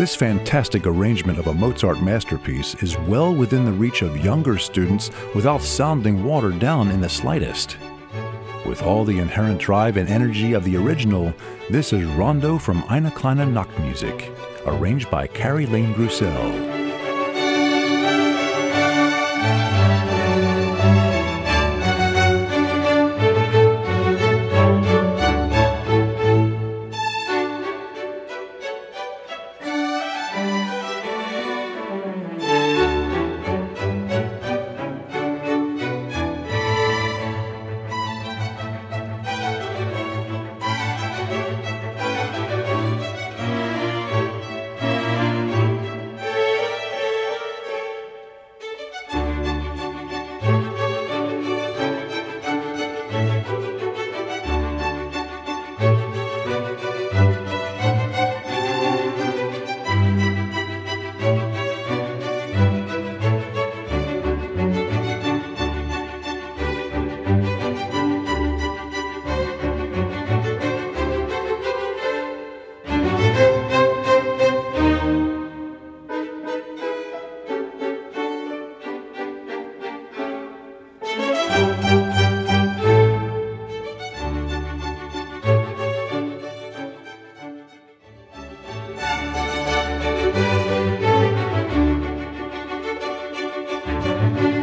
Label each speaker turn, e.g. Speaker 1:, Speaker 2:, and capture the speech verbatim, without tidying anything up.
Speaker 1: This fantastic arrangement of a Mozart masterpiece is well within the reach of younger students without sounding watered down in the slightest. With all the inherent drive and energy of the original, this is Rondo from Eine kleine Nachtmusik, arranged by Carrie Lane Grussell.
Speaker 2: Thank you.